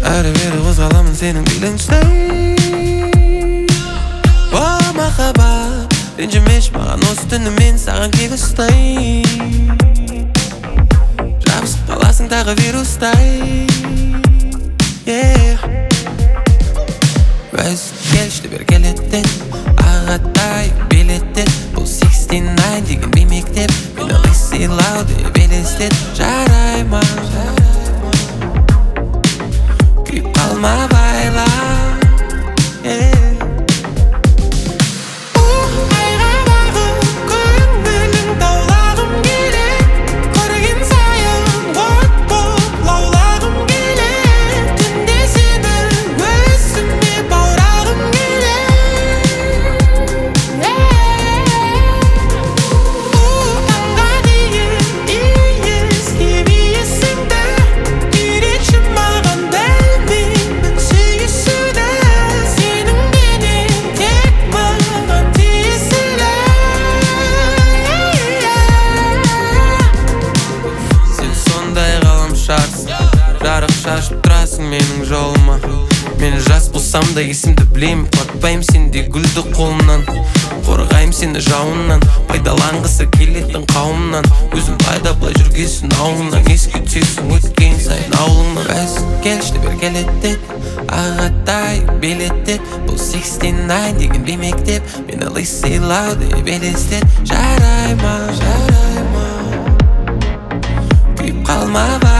Әрі-бері қозғаламын сенің биліңштай. О, махаббат, ренжімеш маған осы түні мен саған кек ұстай. Жабысып қаласың тағы вирустай. Өз келшті бер келеттен ағатай билеттен. Бұл 69 деген беймектеп мені лысилау деп елестет. Жарай ма, күйіп қалма байла. Жарық шашып тұрасың менің жолыма. Мен жас болсам да есімді білем. Құлатпайым сендей гүлді қолымнан. Қорғайым сені жауыннан. Пайдаланғысы келетін қауымнан. Өзім пайда былай жүргесін ауылынан. Еске түсесің өткен сайын ауылыңнан. Өз келшті бер келеттет ағатай билеттет. Бұл 69 деген беймектеп мені лысилау деп елестет. Жарай ма, күйіп қалма